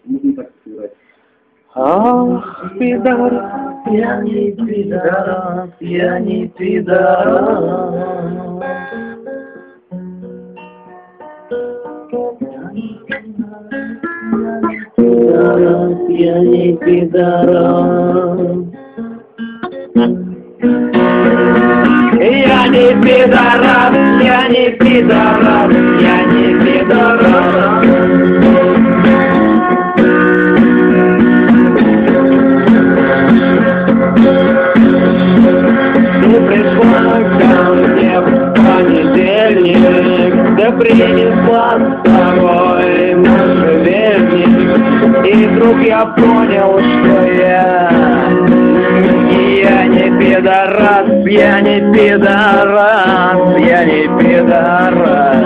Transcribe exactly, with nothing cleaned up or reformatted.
Ах, пидорас, я не пидорас, я не пидорас. Пидорас, я не пидорас. Я не пидорас, я не пидорас, я не пидорас. Ты пришла ко мне в понедельник, да принесла с собой можжевельник, и вдруг я понял, что я Я не пидорас, я не пидорас, я не пидорас.